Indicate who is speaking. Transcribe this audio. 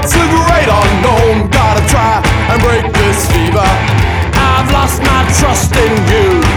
Speaker 1: It's the great unknown. Gotta try and break this fever. I've lost my trust in you.